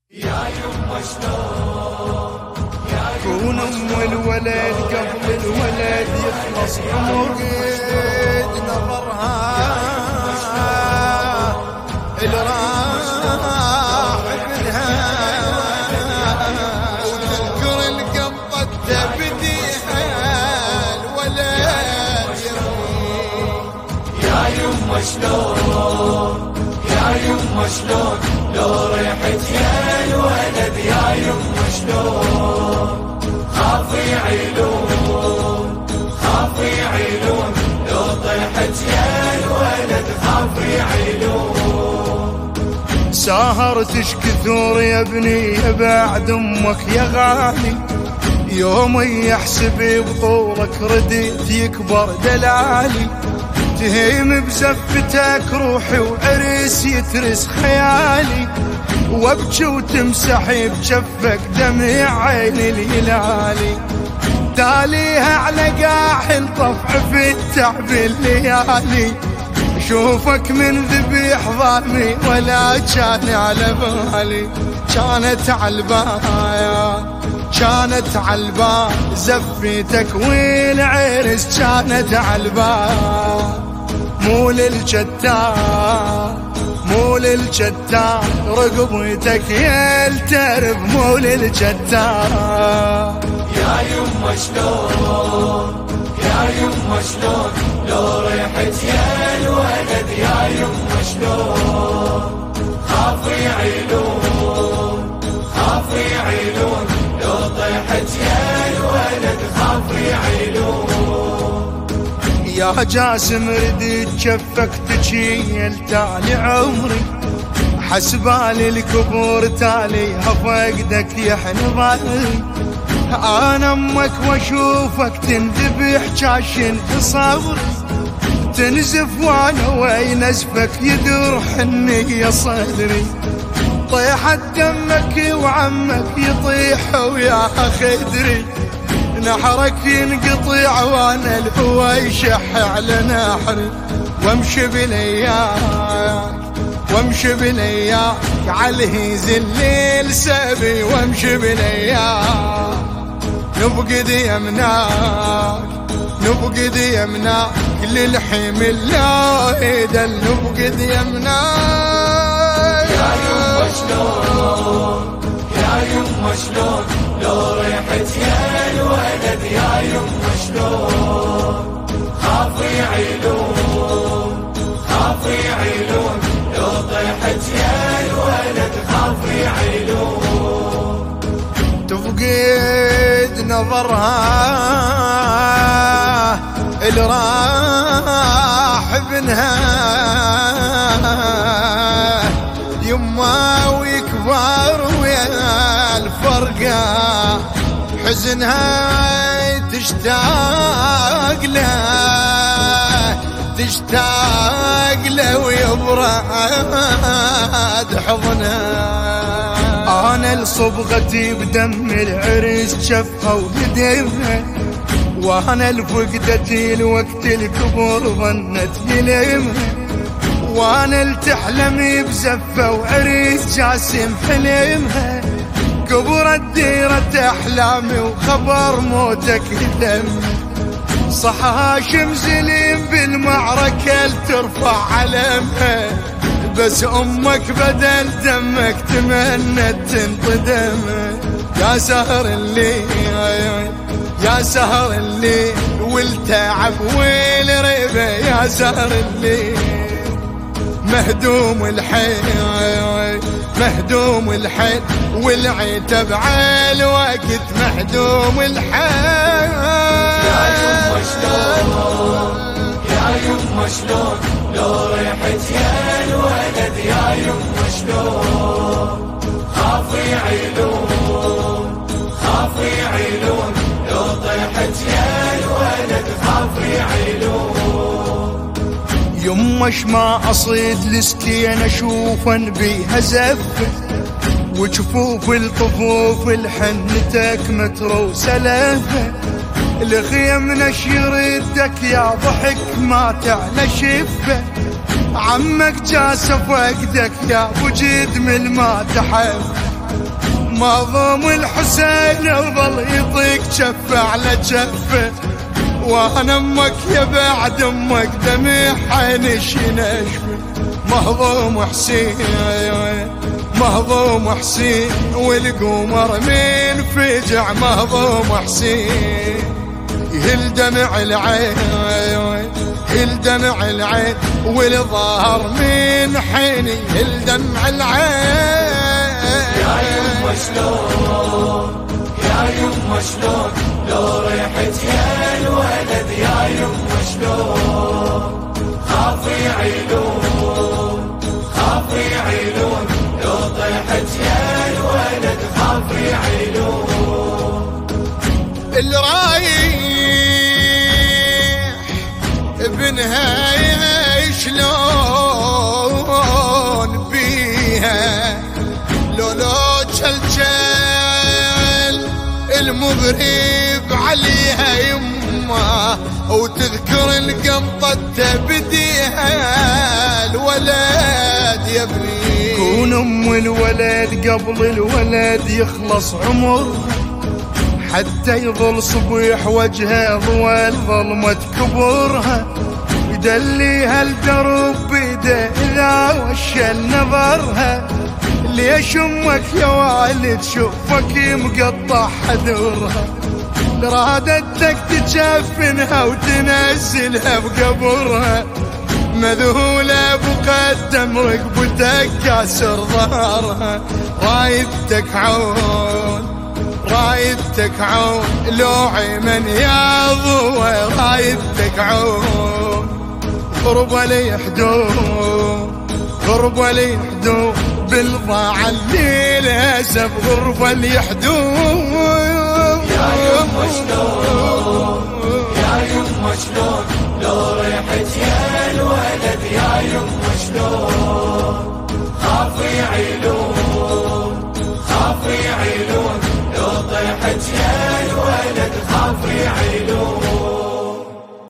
يا يما شلون كون الولد قبل الولد يخلص عمر قد نظرها اللي راح منها وتذكر القبضة بديها الولد يا يما شلون يا يما شلون لو ريحت يا الولد يا يما شلون خافي عيلون خافي عيلون لو طيحت يا الولد خافي عيلون سهرتش كثور يا ابني بعد امك يا غالي يوم يحسب بطولك رديت يكبر دلالي تهيم بزفتك روحي وعرس يترس خيالي وابكي وتمسحي بجفك دمع عين الهلالي تاليها على قاحل طفع في التعب الليالي شوفك من ذبيح ظالمي ولا كان على بالي كانت عالبايا كانت عالبال زفتك والعرس كانت عالبال مو للجتار مو للجتار رقبتك يا الترب مو للجتار يا يما شلون يا يما شلون لو ريحت يا الولد يا يما شلون خافي عيلون خافي عيلون لو طيحت يا الولد خافي عيلون يا جاسم رديت جفك تجيل تالي عمري حسبالي الكبور تالي فقدك يحن ظهري انا امك واشوفك تنذبح جاشن في صبري تنزف وانا وين ازفك يدور حني يا صدري طيحت دمك وعمك يطيح ويا خدري نحرك ينقطع وانا الهوى يشح على نحري وامشي بلياك وامشي بلياك عالهيز الليل سبي وامشي بلياك نبقد يمناك نبقد يمناك للحيم الليل نبقد يمناك يا يما شلون يا يما شلون لو ريحت يا الولد يا يما شلون خافي عيلون خافي عيلون لو طيحت يا الولد خافي عيلون تفقد نظرها اللي راح بنها يما ويكبر ويا الفرقة حزنها تشتاق له تشتاق له ويبرد حضنها انا لصبغتي بدم العرس شفها وقدمها وانا لفقدتي الوقت الكبر ظنت يلمها وانا لتحلمي بزفه وعريس جاسم حلمها كبرت ديرة احلامي وخبر موتك يتم صح هاشم زليم بالمعركة لترفع علمها بس امك بدل دمك تمنت تنقدم يا سهر الليل يا سهر الليل والتعب والريبة يا سهر الليل مهدوم الحيل مهدوم الحيل والعتب على الوقت مهدوم الحيل يا يما شلون يا يما شلون لو ريحت يا الولد يا يما شلون خافي عيلون خافي عيلون لو طيحت يا الولد خافي عيلون يمش ما اصيد لسكين اشوفا بيها زفه وجفوف الطفوف الحنتك متروسه لهفه الخيم نشير يدك يا ضحك ما تعلى شفه عمك جاسف وقدك يا ابو جد من ما تحب مظلوم الحسين وظل يطيق شفه على شفه، وانا امك يا بعد امك دمي حنش نشفه. مهضوم حسين مهضوم حسين والقمر من فجع. مهضوم حسين يهل دمع العين يهل دمع العين والظهر من حين يهل دمع العين. يا يما شلون يا يما شلون لو ريحت يا الولد. يا يما شلون خاف يعيلون خاف يعيلون لو طيحت يا الولد. خاف يعيلون اللي رايح بنهاية شلون بيها لو جلجل المغرب عليها يما، وتذكر القمطة بديها الولد يا ابني. كون ام الولد قبل الولد يخلص عمر، حتى يظل صبيح وجهه ضوال ظلمة كبرها. يدليها الدرب بيده إذا وشل نظرها. ليش امك يا والد شوفك مقطع حذرها. لرادتك تجفنها وتنزلها بقبرها. مذهولة بقدم رقبتك كاسر ظهرها. رايدتك عون رايدتك عون لو عمن يا ضوى. رايدتك عون غربة لي حدود غربة لي حدود بالضاع الليل هسب. غربة لي حدود. يا يما شلون يا يما شلون لو ريحت يا الولد. يا يما شلون خاف يعيلون خاف يعيلون لو طيحت يا الولد. خاف يعيلون